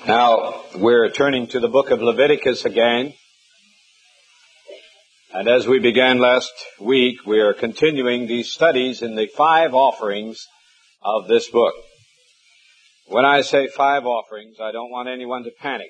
Now, we're turning to the book of Leviticus again. And as we began last week, we are continuing these studies in the 5 offerings of this book. When I say 5 offerings, I don't want anyone to panic.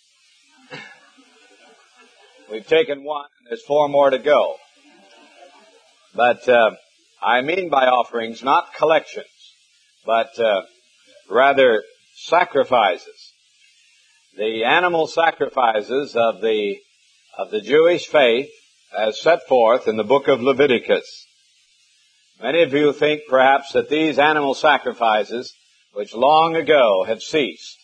We've taken 1, and there's 4 more to go. But I mean by offerings not collections, but rather sacrifices. The animal sacrifices of the Jewish faith as set forth in the book of Leviticus. Many of you think perhaps that these animal sacrifices, which long ago have ceased,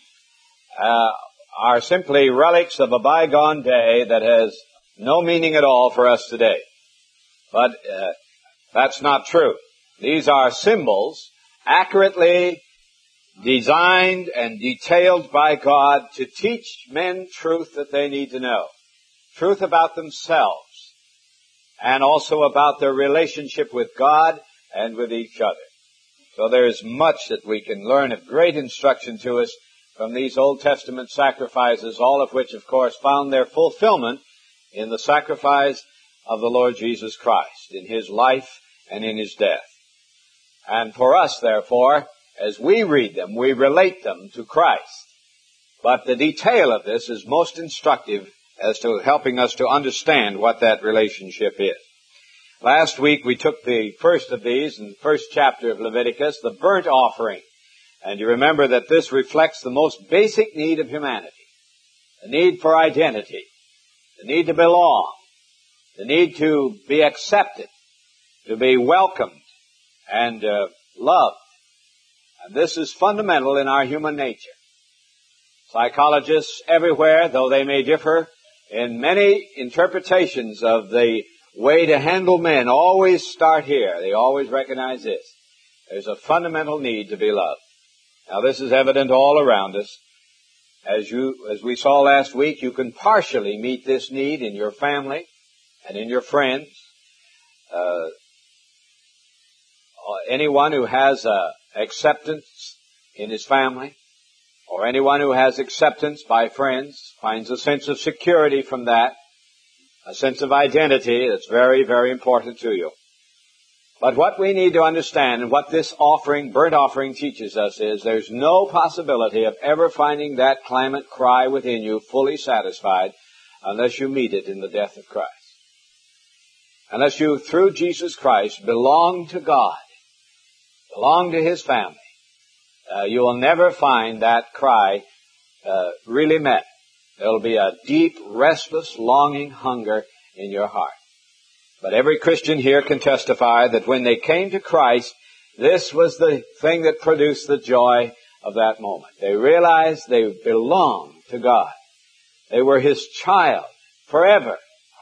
are simply relics of a bygone day that has no meaning at all for us today. But that's not true. These are symbols accurately designed and detailed by God to teach men truth that they need to know. Truth about themselves and also about their relationship with God and with each other. So there is much that we can learn of great instruction to us from these Old Testament sacrifices, all of which, of course, found their fulfillment in the sacrifice of the Lord Jesus Christ, in His life and in His death. And for us, therefore, as we read them, we relate them to Christ. But the detail of this is most instructive as to helping us to understand what that relationship is. Last week we took the first of these in the first chapter of Leviticus, the burnt offering. And you remember that this reflects the most basic need of humanity. The need for identity. The need to belong. The need to be accepted. To be welcomed and loved. And this is fundamental in our human nature. Psychologists everywhere, though they may differ in many interpretations of the way to handle men, always start here. They always recognize this. There's a fundamental need to be loved. Now this is evident all around us. As we saw last week, you can partially meet this need in your family and in your friends. Anyone who has acceptance in his family, or anyone who has acceptance by friends, finds a sense of security from that, a sense of identity that's very, very important to you. But what we need to understand, and what this offering, burnt offering, teaches us is there's no possibility of ever finding that clamant cry within you fully satisfied unless you meet it in the death of Christ. Unless you, through Jesus Christ, belong to God, belong to His family, you will never find that cry really met. There will be a deep, restless, longing hunger in your heart. But every Christian here can testify that when they came to Christ, this was the thing that produced the joy of that moment. They realized they belonged to God. They were His child forever.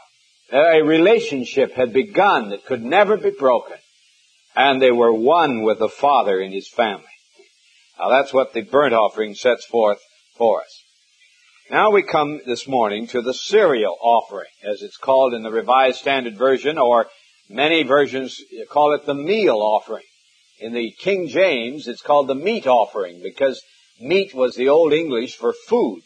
A relationship had begun that could never be broken. And they were one with the Father in His family. Now that's what the burnt offering sets forth for us. Now we come this morning to the cereal offering, as it's called in the Revised Standard Version, or many versions call it the meal offering. In the King James, it's called the meat offering, because meat was the Old English for food,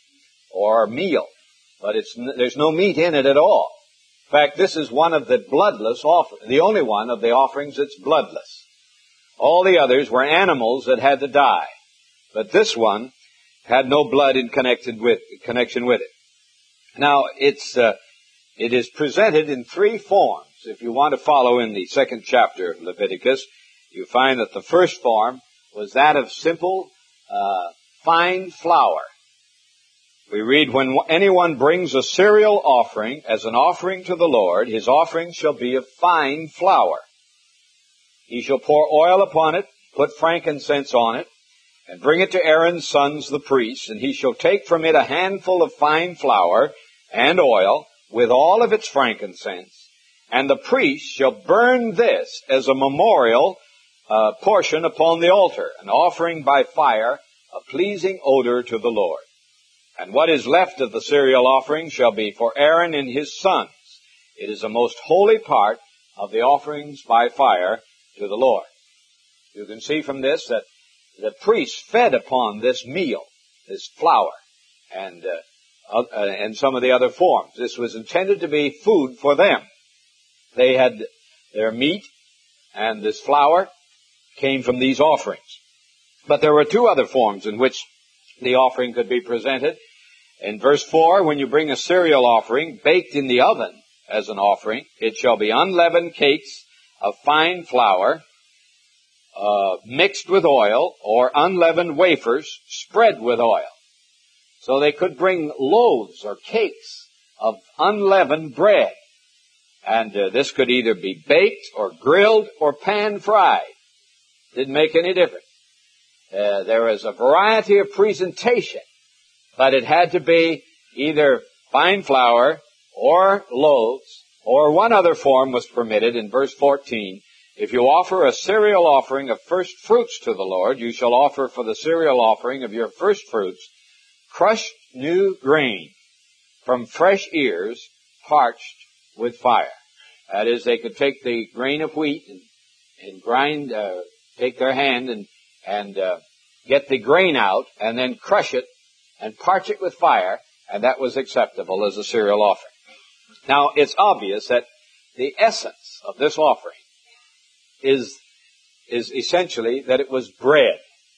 or meal. But there's no meat in it at all. In fact, this is one of the bloodless offerings, the only one of the offerings that's bloodless. All the others were animals that had to die. But this one had no blood in connection with it. Now, it is presented in 3 forms. If you want to follow in the 2nd chapter of Leviticus, you find that the first form was that of simple, fine flour. We read, when anyone brings a cereal offering as an offering to the Lord, his offering shall be of fine flour. He shall pour oil upon it, put frankincense on it, and bring it to Aaron's sons the priests, and he shall take from it a handful of fine flour and oil with all of its frankincense, and the priest shall burn this as a memorial portion upon the altar, an offering by fire, a pleasing odor to the Lord. And what is left of the cereal offering shall be for Aaron and his sons. It is a most holy part of the offerings by fire to the Lord. You can see from this that the priests fed upon this meal. this flour, and some of the other forms. This was intended to be food for them. They had their meat, and this flour came from these offerings. But there were two other forms in which the offering could be presented. In verse 4, when you bring a cereal offering baked in the oven as an offering, it shall be unleavened cakes of fine flour, mixed with oil, or unleavened wafers spread with oil. So they could bring loaves or cakes of unleavened bread. And this could either be baked or grilled or pan-fried. Didn't make any difference. There was a variety of presentation, but it had to be either fine flour or loaves, or one other form was permitted in verse 14. If you offer a cereal offering of first fruits to the Lord, you shall offer for the cereal offering of your first fruits crushed new grain from fresh ears parched with fire. That is, they could take the grain of wheat and grind, take their hand and get the grain out and then crush it and parch it with fire, and that was acceptable as a cereal offering. Now, it's obvious that the essence of this offering is essentially that it was bread.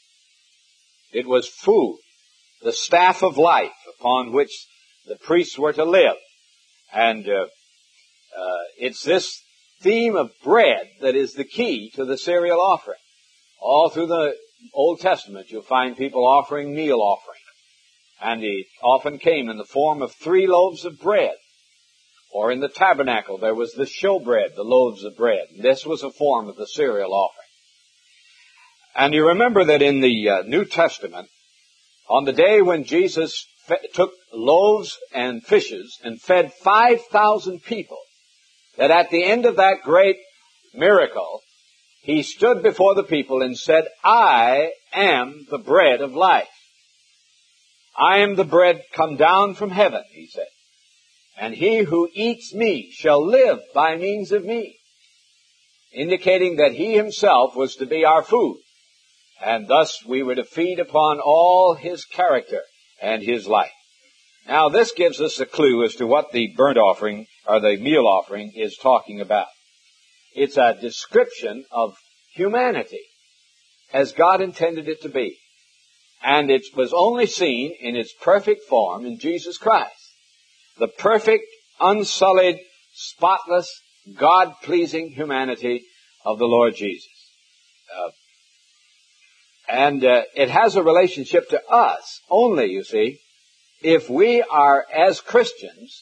It was food, the staff of life upon which the priests were to live. And it's this theme of bread that is the key to the cereal offering. All through the Old Testament, you'll find people offering meal offerings. And it often came in the form of 3 loaves of bread. Or in the tabernacle, there was the showbread, the loaves of bread. This was a form of the cereal offering. And you remember that in the New Testament, on the day when Jesus took loaves and fishes and fed 5,000 people, that at the end of that great miracle, he stood before the people and said, I am the bread of life. I am the bread come down from heaven, he said. And he who eats me shall live by means of me. Indicating that he himself was to be our food. And thus we were to feed upon all his character and his life. Now this gives us a clue as to what the burnt offering or the meal offering is talking about. It's a description of humanity as God intended it to be. And it was only seen in its perfect form in Jesus Christ. The perfect, unsullied, spotless, God-pleasing humanity of the Lord Jesus. And it has a relationship to us only, you see, if we are, as Christians,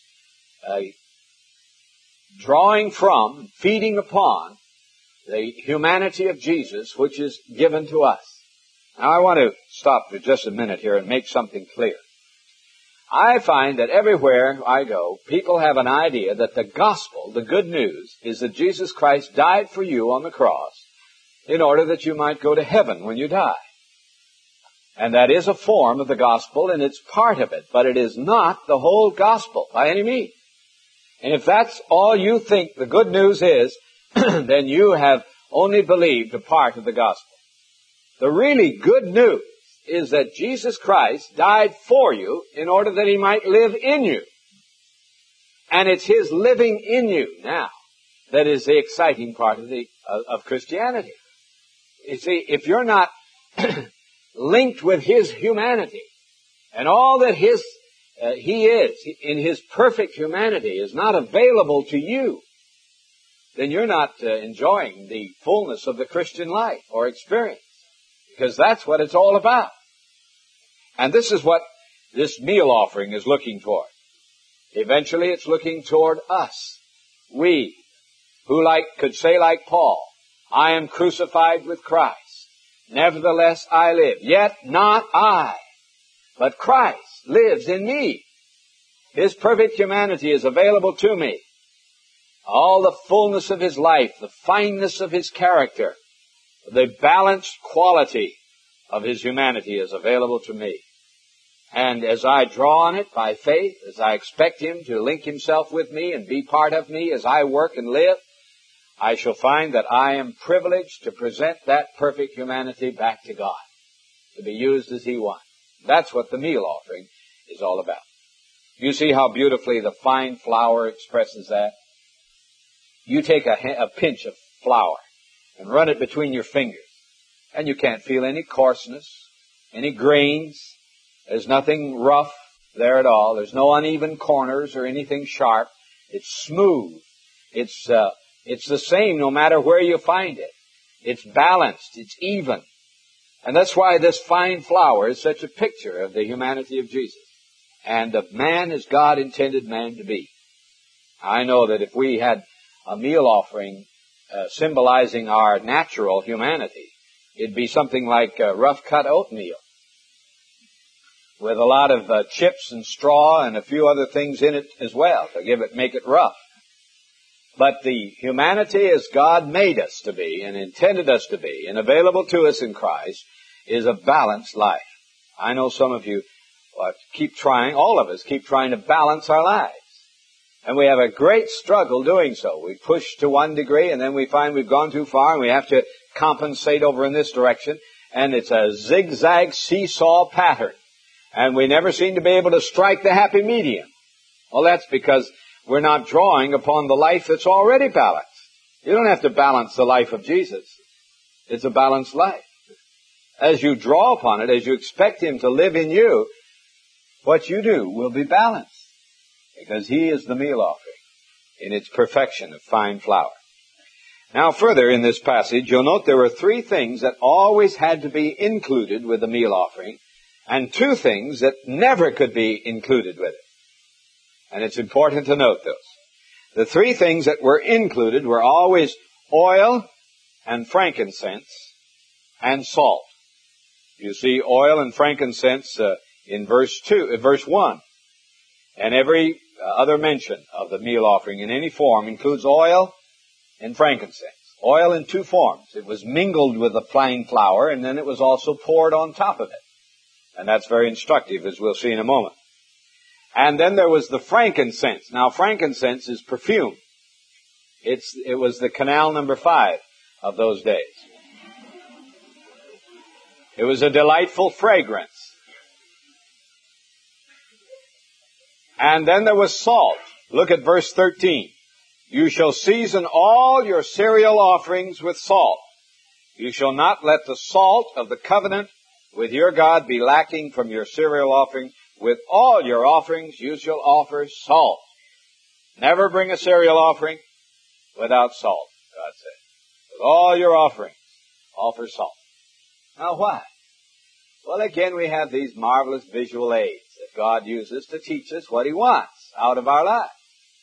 drawing from, feeding upon the humanity of Jesus, which is given to us. Now, I want to stop for just a minute here and make something clear. I find that everywhere I go, people have an idea that the gospel, the good news, is that Jesus Christ died for you on the cross in order that you might go to heaven when you die. And that is a form of the gospel, and it's part of it, but it is not the whole gospel by any means. And if that's all you think the good news is, then you have only believed a part of the gospel. The really good news is that Jesus Christ died for you in order that he might live in you. And it's his living in you now that is the exciting part of Christianity. You see, if you're not linked with his humanity and all that he is in his perfect humanity is not available to you, then you're not enjoying the fullness of the Christian life or experience. Because that's what it's all about. And this is what this meal offering is looking toward. Eventually it's looking toward us. We, who could say like Paul, I am crucified with Christ. Nevertheless I live. Yet not I, but Christ lives in me. His perfect humanity is available to me. All the fullness of his life, the fineness of his character, the balanced quality of his humanity is available to me. And as I draw on it by faith, as I expect him to link himself with me and be part of me as I work and live, I shall find that I am privileged to present that perfect humanity back to God, to be used as he wants. That's what the meal offering is all about. You see how beautifully the fine flour expresses that? You take a pinch of flour and run it between your fingers, and you can't feel any coarseness, any grains. There's nothing rough there at all. There's no uneven corners or anything sharp. It's smooth. It's the same no matter where you find it. It's balanced. It's even. And that's why this fine flour is such a picture of the humanity of Jesus and of man as God intended man to be. I know that if we had a meal offering symbolizing our natural humanity, it'd be something like rough-cut oatmeal with a lot of chips and straw and a few other things in it as well to make it rough. But the humanity as God made us to be and intended us to be and available to us in Christ is a balanced life. I know some of you all of us keep trying to balance our lives. And we have a great struggle doing so. We push to one degree and then we find we've gone too far and we have to compensate over in this direction. And it's a zigzag seesaw pattern. And we never seem to be able to strike the happy medium. Well, that's because we're not drawing upon the life that's already balanced. You don't have to balance the life of Jesus. It's a balanced life. As you draw upon it, as you expect Him to live in you, what you do will be balanced. Because He is the meal offering in its perfection of fine flour. Now further in this passage, you'll note there were 3 things that always had to be included with the meal offering, and 2 things that never could be included with it. And it's important to note those. The 3 things that were included were always oil and frankincense and salt. You see oil and frankincense in verse 1. And every other mention of the meal offering in any form includes oil and frankincense. Oil in 2 forms. It was mingled with the fine flour, and then it was also poured on top of it. And that's very instructive, as we'll see in a moment. And then there was the frankincense. Now, frankincense is perfume. It was the canal number 5 of those days. It was a delightful fragrance. And then there was salt. Look at verse 13. You shall season all your cereal offerings with salt. You shall not let the salt of the covenant with your God be lacking from your cereal offering. With all your offerings you shall offer salt. Never bring a cereal offering without salt, God said. With all your offerings, offer salt. Now why? Well, again, we have these marvelous visual aids that God uses to teach us what He wants out of our lives.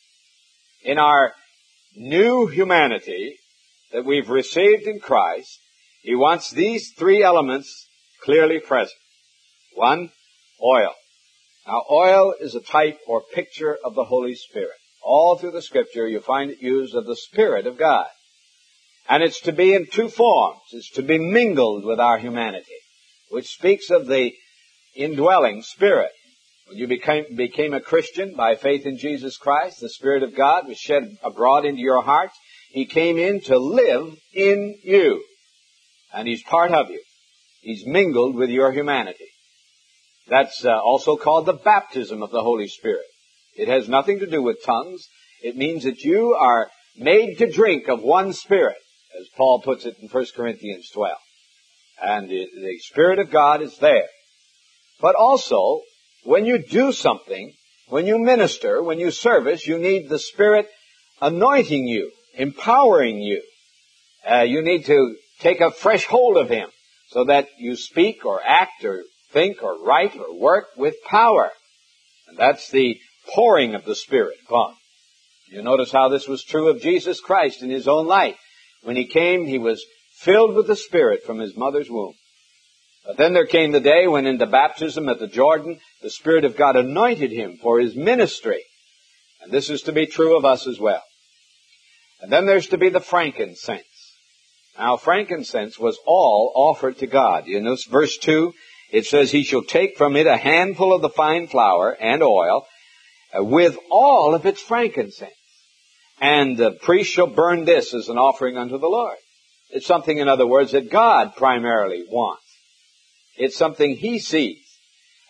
In our new humanity that we've received in Christ, He wants these 3 elements clearly present. 1, oil. Now, oil is a type or picture of the Holy Spirit. All through the Scripture, you find it used of the Spirit of God. And it's to be in 2 forms. It's to be mingled with our humanity, which speaks of the indwelling Spirit. When you became a Christian by faith in Jesus Christ, the Spirit of God was shed abroad into your hearts. He came in to live in you. And He's part of you. He's mingled with your humanity. That's also called the baptism of the Holy Spirit. It has nothing to do with tongues. It means that you are made to drink of one Spirit, as Paul puts it in 1 Corinthians 12. And the Spirit of God is there. But also, when you do something, when you minister, when you service, you need the Spirit anointing you, empowering you. You need to take a fresh hold of Him so that you speak or act or think or write or work with power. And that's the pouring of the Spirit upon. You notice how this was true of Jesus Christ in His own life. When He came, He was filled with the Spirit from His mother's womb. But then there came the day when in the baptism at the Jordan, the Spirit of God anointed Him for His ministry. And this is to be true of us as well. And then there's to be the frankincense. Now, frankincense was all offered to God. You notice verse 2, it says, He shall take from it a handful of the fine flour and oil with all of its frankincense. And the priest shall burn this as an offering unto the Lord. It's something, in other words, that God primarily wants. It's something He sees.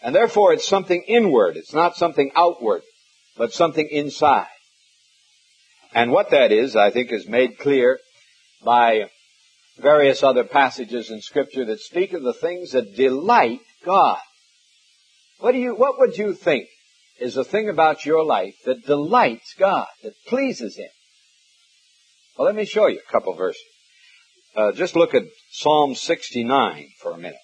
And therefore it's something inward. It's not something outward, but something inside. And what that is, I think, is made clear by various other passages in Scripture that speak of the things that delight God. What would you think is the thing about your life that delights God, that pleases Him? Well, let me show you a couple verses. Just look at Psalm 69 for a minute.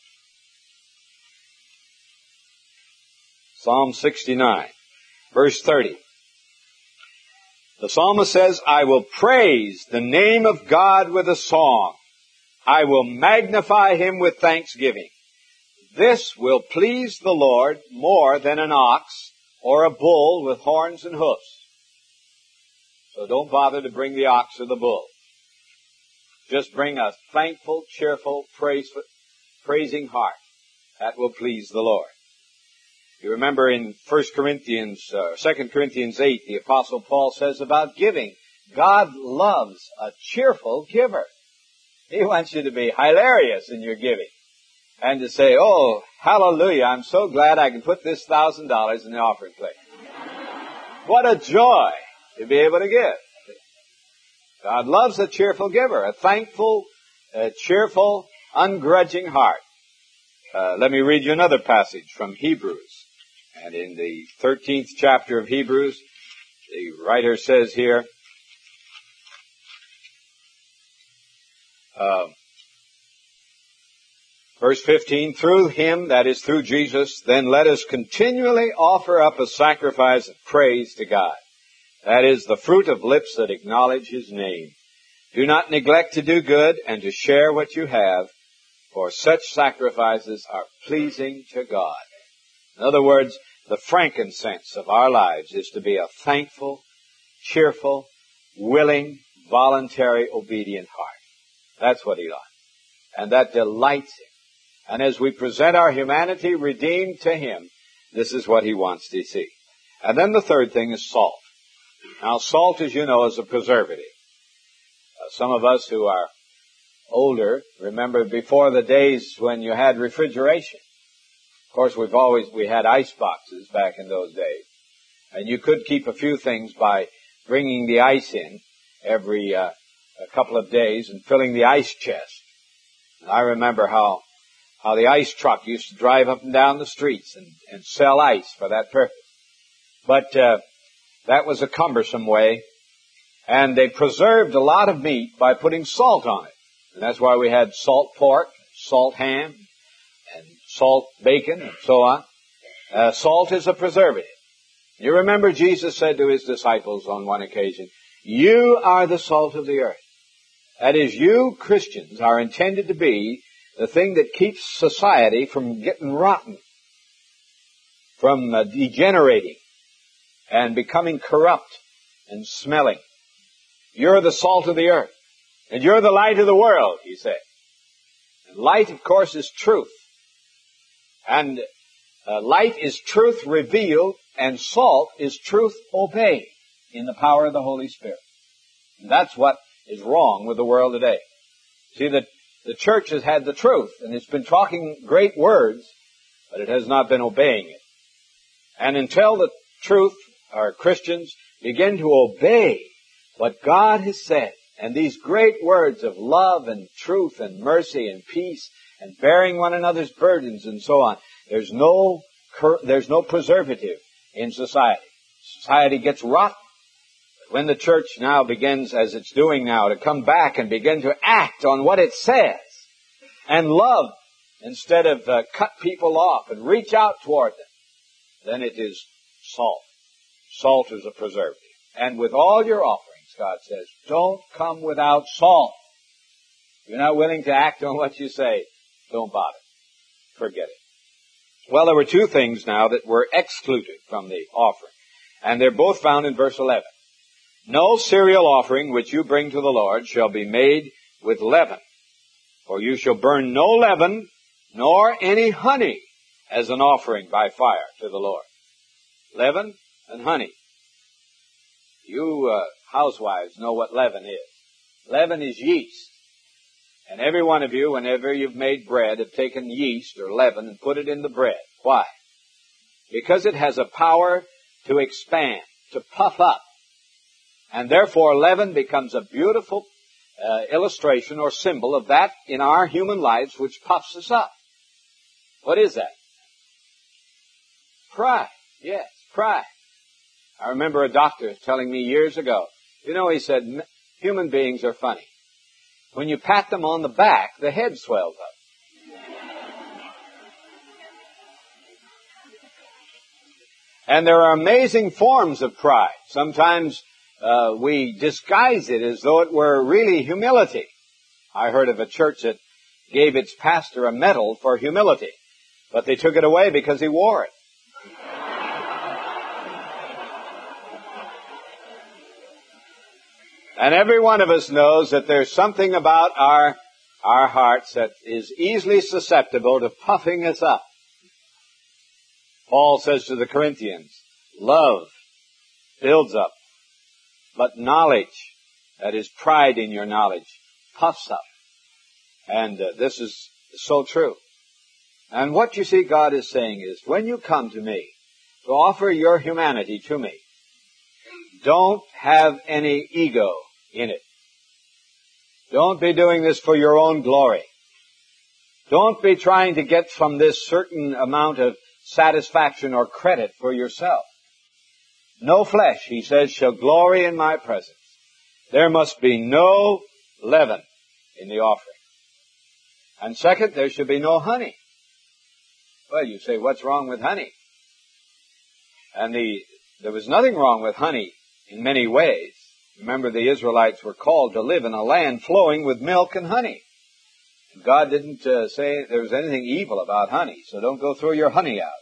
Psalm 69, verse 30. The psalmist says, I will praise the name of God with a song. I will magnify Him with thanksgiving. This will please the Lord more than an ox or a bull with horns and hoofs. So don't bother to bring the ox or the bull. Just bring a thankful, cheerful, praising heart. That will please the Lord. You remember in 2 Corinthians 8, the Apostle Paul says about giving, God loves a cheerful giver. He wants you to be hilarious in your giving. And to say, oh, hallelujah, I'm so glad I can put this $1,000 in the offering plate. What a joy to be able to give. God loves a cheerful giver, a thankful, cheerful, ungrudging heart. Let me read you another passage from Hebrews. And in the 13th chapter of Hebrews, the writer says here, verse 15, through Him, that is through Jesus, then let us continually offer up a sacrifice of praise to God. That is the fruit of lips that acknowledge His name. Do not neglect to do good and to share what you have, for such sacrifices are pleasing to God. In other words, the frankincense of our lives is to be a thankful, cheerful, willing, voluntary, obedient heart. That's what He likes. And that delights Him. And as we present our humanity redeemed to Him, this is what He wants to see. And then the third thing is salt. Now, salt, as you know, is a preservative. Some of us who are older remember before the days when you had refrigeration. Of course, we had ice boxes back in those days. And you could keep a few things by bringing the ice in every a couple of days and filling the ice chest. And I remember how the ice truck used to drive up and down the streets and sell ice for that purpose. But that was a cumbersome way. And they preserved a lot of meat by putting salt on it. And that's why we had salt pork, salt ham, and salt bacon, and so on. Salt is a preservative. You remember Jesus said to His disciples on one occasion, you are the salt of the earth. That is, you Christians are intended to be the thing that keeps society from getting rotten, from degenerating and becoming corrupt and smelling. You're the salt of the earth, and you're the light of the world, He said. And light, of course, is truth. And light is truth revealed, and salt is truth obeyed in the power of the Holy Spirit. And that's what is wrong with the world today. See, the church has had the truth, and it's been talking great words, but it has not been obeying it. And until the truth, our Christians, begin to obey what God has said, and these great words of love and truth and mercy and peace and bearing one another's burdens and so on, there's no preservative in society. Society gets rotten. But when the church now begins, as it's doing now, to come back and begin to act on what it says and love instead of cut people off and reach out toward them, then it is salt. Salt is a preservative. And with all your offerings, God says, don't come without salt. If you're not willing to act on what you say, don't bother. Forget it. Well, there were two things now that were excluded from the offering. And they're both found in verse 11. No cereal offering which you bring to the Lord shall be made with leaven. For you shall burn no leaven, nor any honey as an offering by fire to the Lord. Leaven and honey. You housewives know what leaven is. Leaven is yeast. And every one of you, whenever you've made bread, have taken yeast or leaven and put it in the bread. Why? because it has a power to expand, to puff up. And therefore leaven becomes a beautiful illustration or symbol of that in our human lives which puffs us up. What is that? Pride. Yes, pride. I remember a doctor telling me years ago, he said, human beings are funny. When you pat them on the back, the head swells up. And there are amazing forms of pride. Sometimes we disguise it as though it were really humility. I heard of a church that gave its pastor a medal for humility, but they took it away because he wore it. And every one of us knows that there's something about our hearts that is easily susceptible to puffing us up. Paul says to the Corinthians, love builds up, but knowledge, that is pride in your knowledge, puffs up. And this is so true. And what you see God is saying is, when you come to me to offer your humanity to me, don't have any ego in it. Don't be doing this for your own glory. Don't be trying to get from this certain amount of satisfaction or credit for yourself. No flesh, he says, shall glory in my presence. There must be no leaven in the offering. And second, there should be no honey. Well, you say, what's wrong with honey? And there was nothing wrong with honey in many ways. Remember, the Israelites were called to live in a land flowing with milk and honey. God didn't say there was anything evil about honey, so don't go throw your honey out.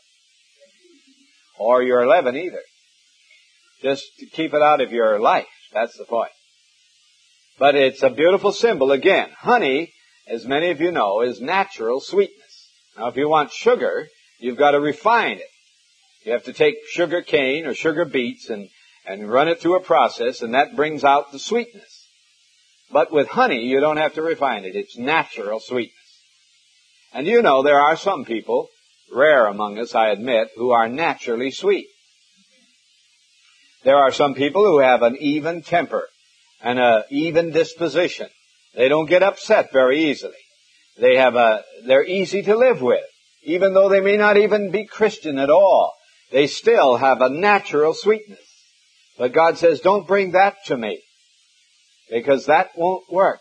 Or your leaven either. Just to keep it out of your life. That's the point. But it's a beautiful symbol. Again, honey, as many of you know, is natural sweetness. Now, if you want sugar, you've got to refine it. You have to take sugar cane or sugar beets and run it through a process, and that brings out the sweetness. But with honey, you don't have to refine it. It's natural sweetness. And there are some people, rare among us, I admit, who are naturally sweet. There are some people who have an even temper and an even disposition. They don't get upset very easily. They're easy to live with. Even though they may not even be Christian at all, they still have a natural sweetness. But God says, don't bring that to me, because that won't work.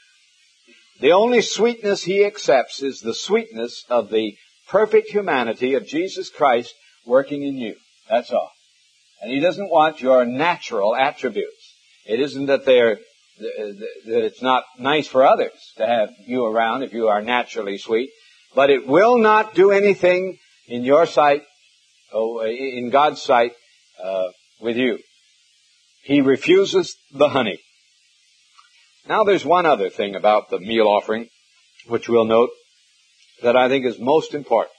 The only sweetness He accepts is the sweetness of the perfect humanity of Jesus Christ working in you. That's all. And He doesn't want your natural attributes. It isn't that that it's not nice for others to have you around if you are naturally sweet, but it will not do anything in your sight, in God's sight, with you. He refuses the honey. Now there's one other thing about the meal offering, which we'll note, that I think is most important.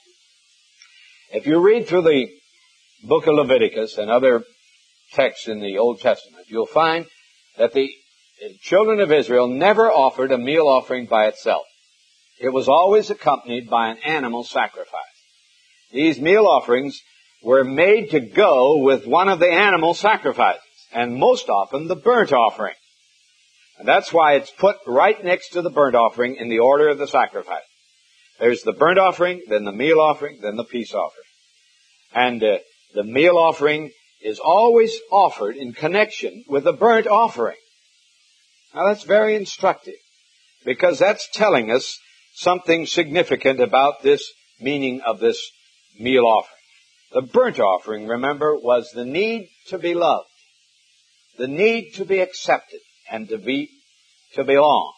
If you read through the book of Leviticus and other texts in the Old Testament, you'll find that the children of Israel never offered a meal offering by itself. It was always accompanied by an animal sacrifice. These meal offerings were made to go with one of the animal sacrifices, and most often the burnt offering. And that's why it's put right next to the burnt offering in the order of the sacrifice. There's the burnt offering, then the meal offering, then the peace offering. And the meal offering is always offered in connection with the burnt offering. Now that's very instructive, because that's telling us something significant about this meaning of this meal offering. The burnt offering, remember, was the need to be loved, the need to be accepted, and to belong.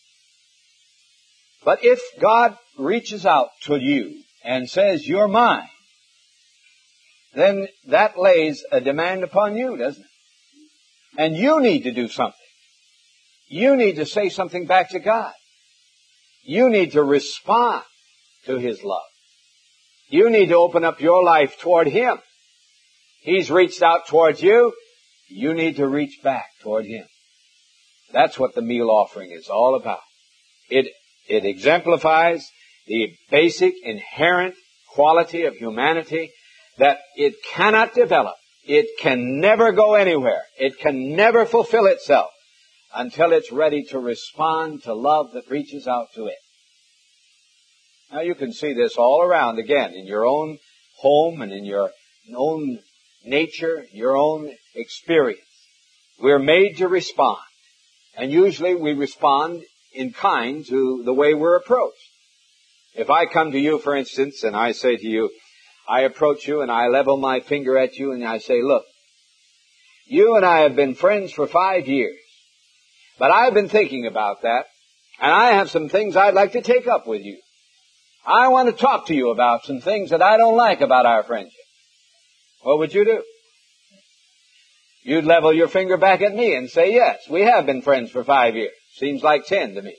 But if God reaches out to you and says, you're mine, then that lays a demand upon you, doesn't it? And you need to do something. You need to say something back to God. You need to respond to His love. You need to open up your life toward Him. He's reached out towards you. You need to reach back toward Him. That's what the meal offering is all about. It exemplifies the basic, inherent quality of humanity that it cannot develop. It can never go anywhere. It can never fulfill itself until it's ready to respond to love that reaches out to it. Now you can see this all around again in your own home and in your own nature, your own experience. We're made to respond. And usually we respond in kind to the way we're approached. If I come to you, for instance, and I say to you, I approach you and I level my finger at you and I say, look, you and I have been friends for 5 years, but I've been thinking about that, and I have some things I'd like to take up with you. I want to talk to you about some things that I don't like about our friendship. What would you do? You'd level your finger back at me and say, yes, we have been friends for 5 years. Seems like 10 to me.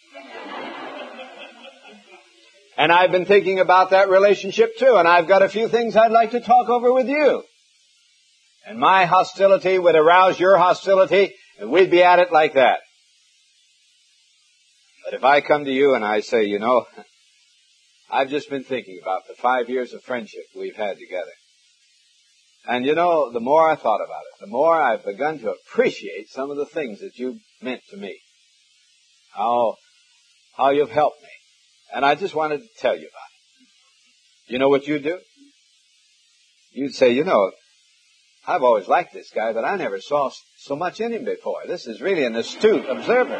And I've been thinking about that relationship too, and I've got a few things I'd like to talk over with you. And my hostility would arouse your hostility, and we'd be at it like that. But if I come to you and I say, you know, I've just been thinking about the 5 years of friendship we've had together. And you know, the more I thought about it, the more I've begun to appreciate some of the things that you've meant to me. How you've helped me. And I just wanted to tell you about it. You know what you'd do? You'd say, you know, I've always liked this guy, but I never saw so much in him before. This is really an astute observer.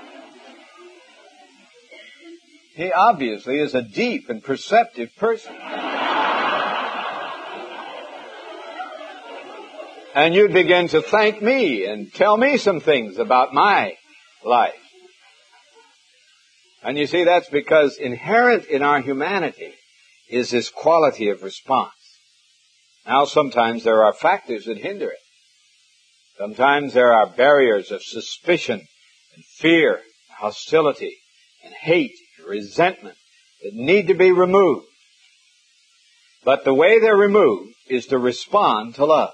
He obviously is a deep and perceptive person. And you'd begin to thank me and tell me some things about my life. And you see, that's because inherent in our humanity is this quality of response. Now, sometimes there are factors that hinder it. Sometimes there are barriers of suspicion and fear, hostility and hate and resentment that need to be removed. But the way they're removed is to respond to love.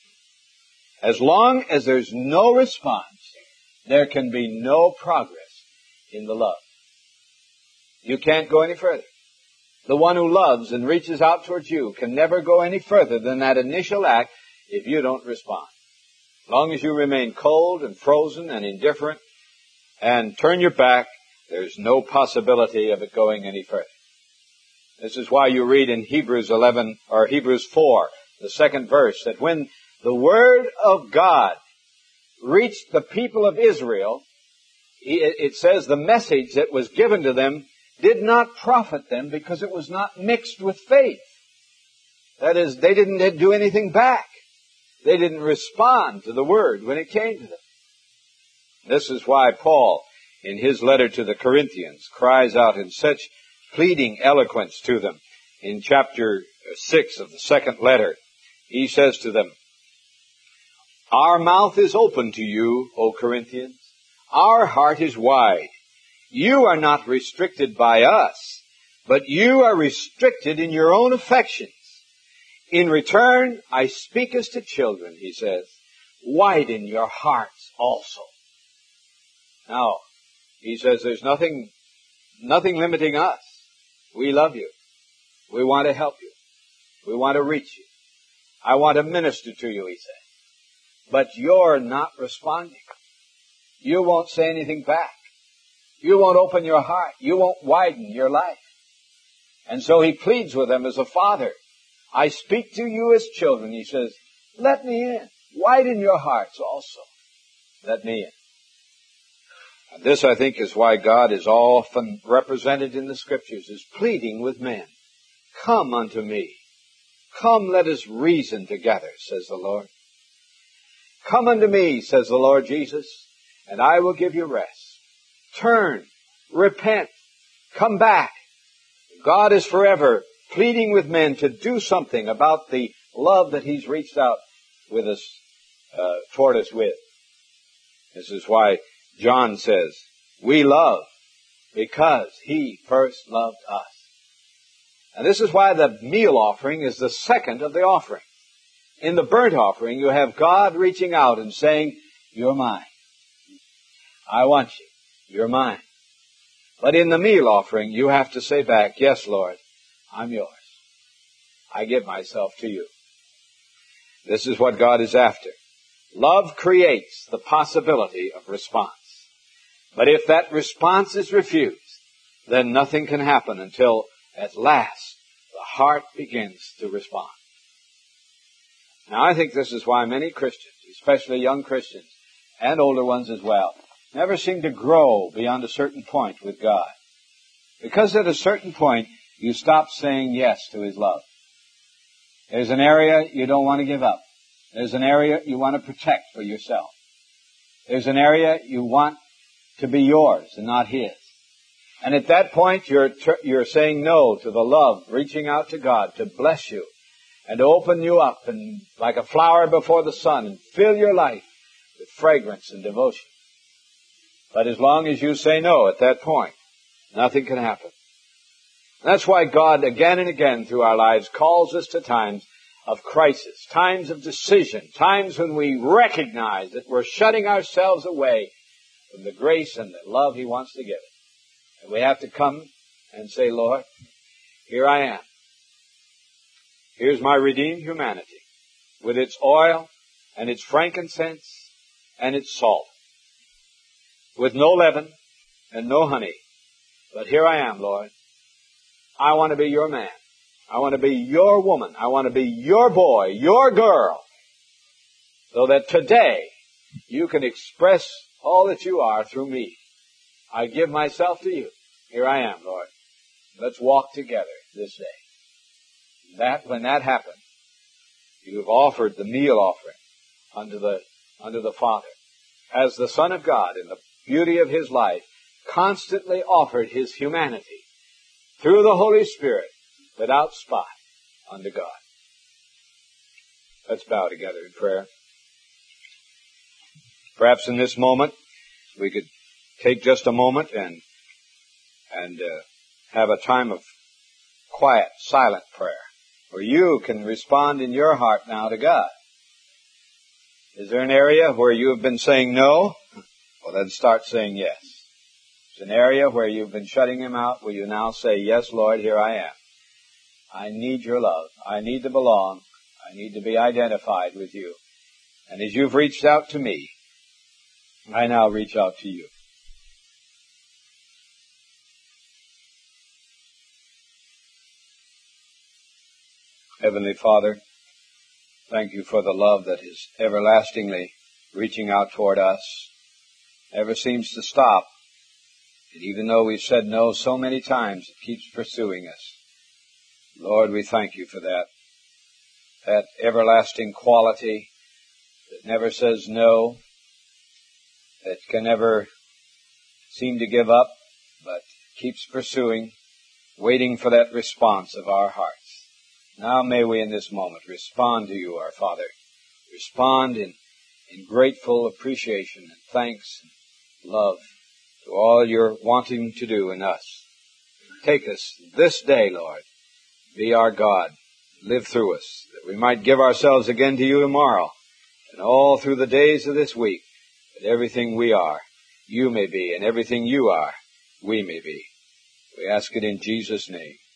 As long as there's no response, there can be no progress in the love. You can't go any further. The one who loves and reaches out towards you can never go any further than that initial act if you don't respond. As long as you remain cold and frozen and indifferent and turn your back, there's no possibility of it going any further. This is why you read in Hebrews 11 or Hebrews 4, the second verse, that when the word of God reached the people of Israel, it says the message that was given to them did not profit them because it was not mixed with faith. That is, they didn't do anything back. They didn't respond to the word when it came to them. This is why Paul, in his letter to the Corinthians, cries out in such pleading eloquence to them. In chapter 6 of the second letter, he says to them, our mouth is open to you, O Corinthians. Our heart is wide. You are not restricted by us, but you are restricted in your own affections. In return, I speak as to children, he says. Widen your hearts also. Now, he says there's nothing limiting us. We love you. We want to help you. We want to reach you. I want to minister to you, he says. But you're not responding. You won't say anything back. You won't open your heart. You won't widen your life. And so he pleads with them as a father. I speak to you as children. He says, let me in. Widen your hearts also. Let me in. And this, I think, is why God is often represented in the Scriptures as pleading with men. Come unto me. Come, let us reason together, says the Lord. Come unto me, says the Lord Jesus, and I will give you rest. Turn, repent, come back. God is forever pleading with men to do something about the love that He's reached out with us, toward us with. This is why John says, we love because He first loved us. And this is why the meal offering is the second of the offering. In the burnt offering, you have God reaching out and saying, you're mine. I want you. You're mine. But in the meal offering, you have to say back, yes, Lord, I'm yours. I give myself to you. This is what God is after. Love creates the possibility of response. But if that response is refused, then nothing can happen until at last the heart begins to respond. Now I think this is why many Christians, especially young Christians and older ones as well, never seem to grow beyond a certain point with God. Because at a certain point, you stop saying yes to His love. There's an area you don't want to give up. There's an area you want to protect for yourself. There's an area you want to be yours and not His. And at that point, you're saying no to the love reaching out to God to bless you and to open you up and like a flower before the sun and fill your life with fragrance and devotion. But as long as you say no at that point, nothing can happen. That's why God again and again through our lives calls us to times of crisis, times of decision, times when we recognize that we're shutting ourselves away from the grace and the love He wants to give us. And we have to come and say, Lord, here I am. Here's my redeemed humanity with its oil and its frankincense and its salt, with no leaven and no honey. But here I am, Lord. I want to be your man. I want to be your woman. I want to be your boy, your girl, so that today you can express all that you are through me. I give myself to you. Here I am, Lord. Let's walk together this day. When that happens, you've offered the meal offering unto the Father. As the Son of God, in the beauty of His life, constantly offered His humanity through the Holy Spirit without spot unto God. Let's bow together in prayer. Perhaps in this moment, we could take just a moment and have a time of quiet, silent prayer, where you can respond in your heart now to God. Is there an area where you have been saying no? Well, then start saying yes. Is an area where you've been shutting Him out? Will you now say, yes, Lord, here I am. I need your love. I need to belong. I need to be identified with you. And as you've reached out to me, I now reach out to you. Heavenly Father, thank you for the love that is everlastingly reaching out toward us. Never seems to stop. And even though we've said no so many times, it keeps pursuing us. Lord, we thank you for that. That everlasting quality that never says no, that can never seem to give up, but keeps pursuing, waiting for that response of our hearts. Now may we in this moment respond to you, our Father. Respond in grateful appreciation and thanks and love to all you're wanting to do in us. Take us this day, Lord. Be our God. Live through us, that we might give ourselves again to you tomorrow and all through the days of this week, that everything we are, you may be, and everything you are, we may be. We ask it in Jesus' name.